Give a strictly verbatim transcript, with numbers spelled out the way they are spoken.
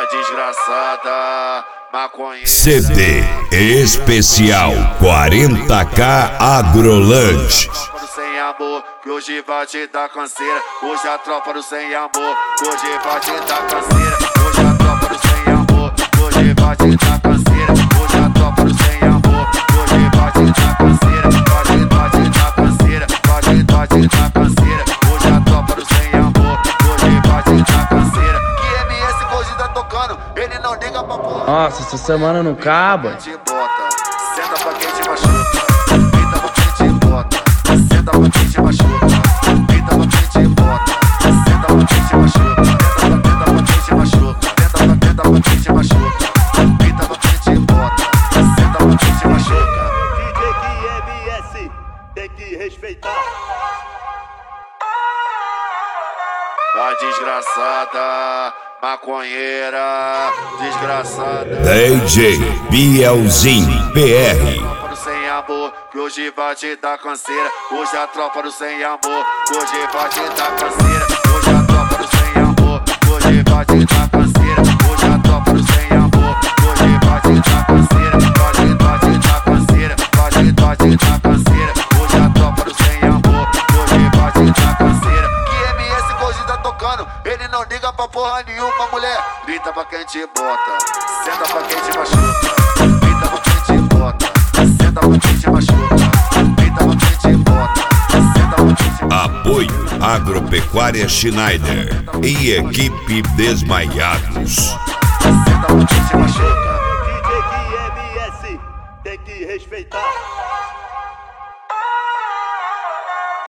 A desgraçada maconheira. C D especial quarenta K Agrolante. Sem amor, que hoje vai te dar canseira. Hoje a tropa do sem amor, que hoje vai te dar canseira. Hoje a tropa do sem amor, que hoje vai te dar canseira. Hoje a tropa do sem amor, que hoje vai te dar canseira. Vai te, vai te dar canseira, vai te, vai te dar canseira. Hoje a tropa do sem amor, que hoje vai te dar canseira. Que M S que hoje tá tocando, ele não liga pra porra. Nossa, essa semana não acaba. Te bota, senta pra quem te machuca. Deita pra quem te bota, senta pra quem te machuca. Deita pra quem te bota, senta pra quem te machuca. Tenta pra quem te machuca, tenta pra tenta pra quem te machuca. Deita pra quem te bota, senta pra quem te machuca. D J que M S tem que respeitar. A desgraçada maconheira, desgraçada. D J Bielzinho P R. Sem amor, que hoje vai te dar canseira. Hoje a tropa do sem amor, que hoje vai te dar canseira. Hoje a tropa do sem amor, que hoje vai te dar canseira. Hoje a tropa do sem amor, que hoje vai te dar canseira. Vai te, vai te dar canseira, vai te, vai te dar canseira. Hoje a tropa do sem amor, que hoje vai te dar canseira. Que M S que hoje tá tocando, ele não liga pra porra nenhuma, mulher. Grita pra quem te bota, senta pra quem te machuca. Grita pra quem te bota, senta pra quem te machuca. Grita pra quem te bota, senta pra quem te machuca. Apoio Agropecuária Schneider e equipe Desmaiados. Senta pra quem te machuca.